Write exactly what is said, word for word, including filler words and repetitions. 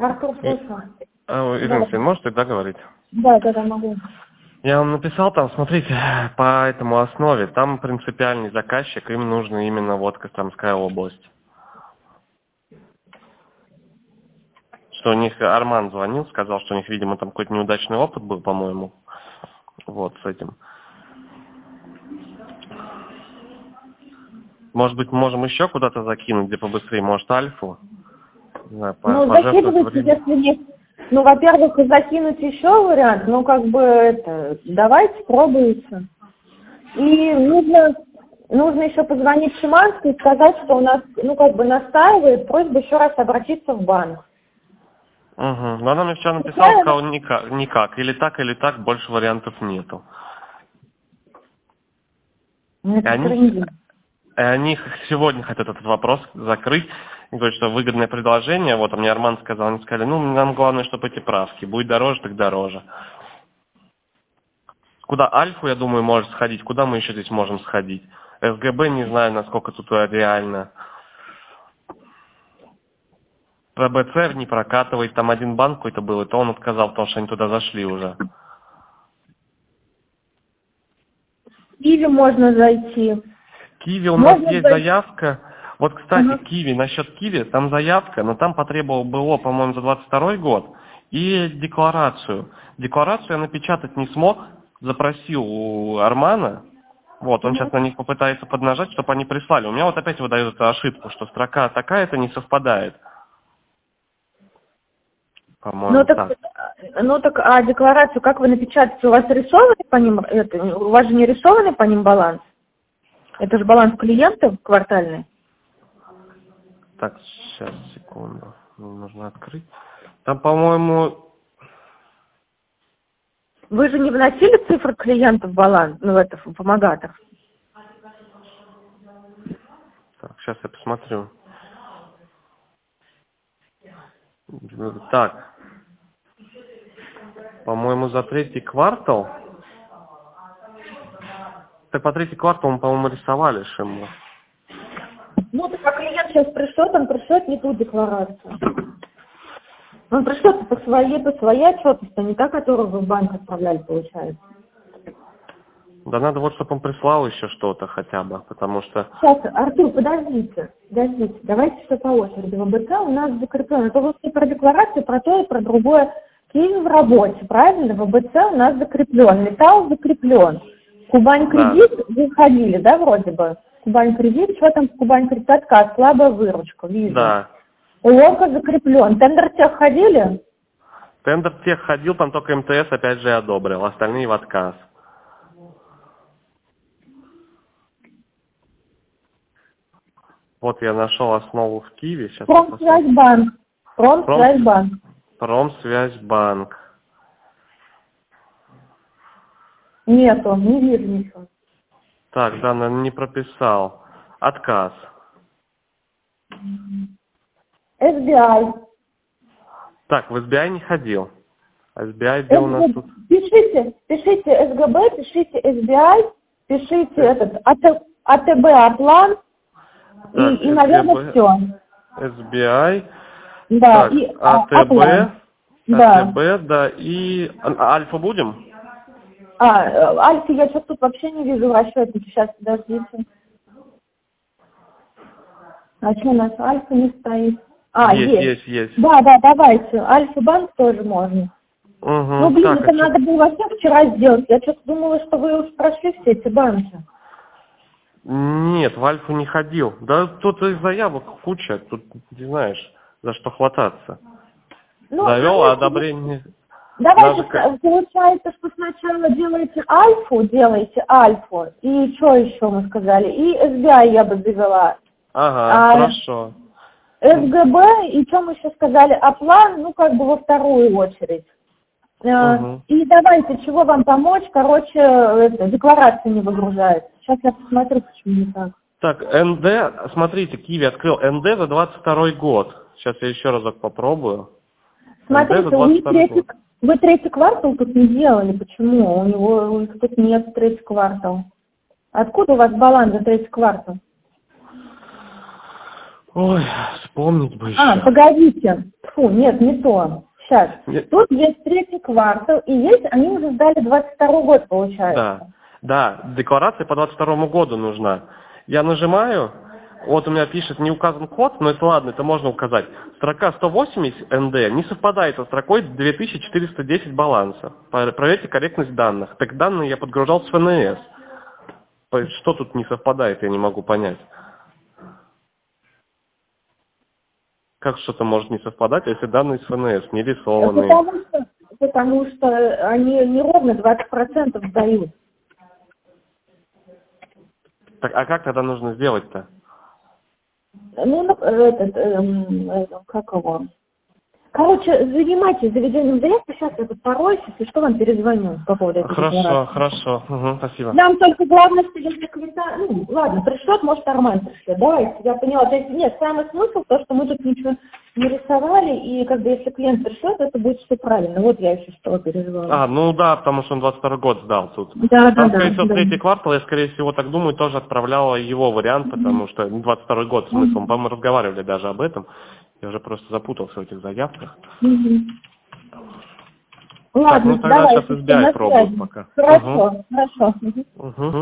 Артур, слушаю. А, Ирина, да. Можете тогда говорить? Да, да, да, могу. Я вам написал там, смотрите, по этому основе, там принципиальный заказчик, им нужно именно вот Костромская область. Что у них Арман звонил, сказал, что у них, видимо, там какой-то неудачный опыт был, по-моему, вот с этим. Может быть, можем еще куда-то закинуть, где побыстрее, может, Альфу? Да, ну, закидывайте, если есть. Ну, во-первых, закинуть еще вариант, ну, как бы, это, давайте, пробуйте. И нужно, нужно еще позвонить Шиманской и сказать, что у нас, ну, как бы, настаивает просьба еще раз обратиться в банк. Угу. Но она мне вчера написала, сказала, никак, никак. Или так, или так, больше вариантов нету. И они, и они сегодня хотят этот вопрос закрыть. И говорят, что выгодное предложение. Вот, а мне Арман сказал, они сказали, ну, нам главное, чтобы эти правки. Будет дороже, так дороже. Куда Альфу, я думаю, может сходить? Куда мы еще здесь можем сходить? СГБ, не знаю, насколько тут реально. ПБЦ не прокатывает. Там один банк какой-то был, и то он отказал, потому что они туда зашли уже. Киви можно зайти. Киви у нас есть заявка. Вот, кстати, uh-huh. Киви, насчет Киви, там заявка, но там потребовал БО, по-моему, за двадцать второй год и декларацию. Декларацию я напечатать не смог, запросил у Армана. Вот, он uh-huh. сейчас на них попытается поднажать, чтобы они прислали. У меня вот опять выдает эту ошибку, что строка такая-то не совпадает. По-моему, ну, так, так. Ну так, а декларацию как вы напечатаете? У вас рисованный по ним, это, у вас же не рисованный по ним баланс? Это же баланс клиентов квартальный. Так, сейчас, секунду. Мне нужно открыть. Там, по-моему... Вы же не вносили цифры клиентов в баланс, ну, это, в помогатор? Так, сейчас я посмотрю. Так. По-моему, за третий квартал... Так, по третий квартал мы, по-моему, рисовали ему. Ну, так а клиент сейчас пришлет, он пришлет не ту декларацию. Он пришлет по своей, по своей отчетности, а не та, которую вы в банк отправляли, получается. Да надо вот, чтобы он прислал еще что-то хотя бы, потому что... Сейчас, Артур, подождите, подождите, давайте все по очереди. В ВБЦ у нас закреплено. Это вы про декларацию, про то и про другое. Киев в работе, правильно? В ВБЦ у нас закреплен, металл закреплен. Кубань кредит, да. Вы ходили, да, вроде бы? Кубань кредит, что там в Кубань кредит? Отказ, слабая выручка, вижу. Да. Лока закреплен. Тендер тех ходили? Тендер тех ходил, там только МТС опять же одобрил, остальные в отказ. Вот я нашел основу в Киеве. Сейчас Промсвязьбанк. Промсвязьбанк. Промсвязьбанк. Нету, не вижу ничего. Так, да, наверное, не прописал. Отказ. эс би ай. Так, в эс би ай не ходил. эс би ай где у нас тут? Пишите, пишите эс гэ бэ, пишите эс би ай, пишите этот а тэ бэ Атлант. Так, и, и, наверное, все. эс би ай. Да, так, и а тэ бэ. Да. а тэ бэ, да, и Альфа будем? А, Альфа я сейчас тут вообще не вижу в расчете. Сейчас, подождите. А что у нас Альфа не стоит? А, есть, есть. есть, есть. Да, да, давайте. Альфа-банк тоже можно. Угу, ну, блин, так, это а надо что... было вообще вчера сделать. Я что-то думала, что вы уже прошли все эти банки. Нет, в Альфу не ходил. Да тут и заявок куча, тут не знаешь, за что хвататься. Ну, завел, давайте, а одобрение... Давайте, Даже... получается, что сначала делаете альфу, делаете альфу, и что еще мы сказали, и эс би ай я бы завела. Ага, а, хорошо. эс гэ бэ, и что мы еще сказали, а план, ну, как бы во вторую очередь. Угу. И давайте, чего вам помочь, короче, это, декларация не выгружается. Сейчас я посмотрю, почему не так. Так, эн дэ, смотрите, Киви открыл эн дэ за двадцать второй год. Сейчас я еще разок попробую. Смотрите, вы третий, вы третий квартал тут не делали, почему? У него у них тут нет третий квартал. Откуда у вас баланс за третий квартал? Ой, вспомнить бы еще. А, погодите. Фу, нет, не то. Сейчас. Нет. Тут есть третий квартал, и есть, они уже сдали двадцать второй год, получается. Да, да, декларация по двадцать второму году нужна. Я нажимаю, вот у меня пишет, не указан код, но это ладно, это можно указать. Строка сто восемьдесят эн дэ не совпадает со строкой две тысячи четыреста десять баланса. Проверьте корректность данных. Так данные я подгружал с эф эн эс. Что тут не совпадает, я не могу понять. Как что-то может не совпадать, если данные с эф эн эс не рисованные? Потому что, потому что они неровно двадцать процентов сдают. Так, а как тогда нужно сделать-то? Ну, этот, эм, как его? Короче, занимайтесь заведением заявки, сейчас я тут пороюсь, если что, вам перезвоню по поводу этого. Хорошо, хорошо, угу, спасибо. Нам только главное, что если квита... Ну, ладно, пришлет, может, нормально пришлет. Давайте, я поняла. То есть, нет, самый смысл, то, что мы тут ничего не рисовали, и как бы если клиент пришлет, это будет все правильно. Вот я еще что переживала. А, ну да, потому что он двадцать второй год сдал тут. Да, Там, да, скорее да, всего, да. третий квартал, я, скорее всего, так думаю, тоже отправляла его вариант, потому что двадцать второй год смыслом. Мы разговаривали даже об этом. Я уже просто запутался в этих заявках. Угу. Так, Ладно, ну тогда давайте, сейчас эс би ай пробую пока. Хорошо, угу. хорошо. Угу.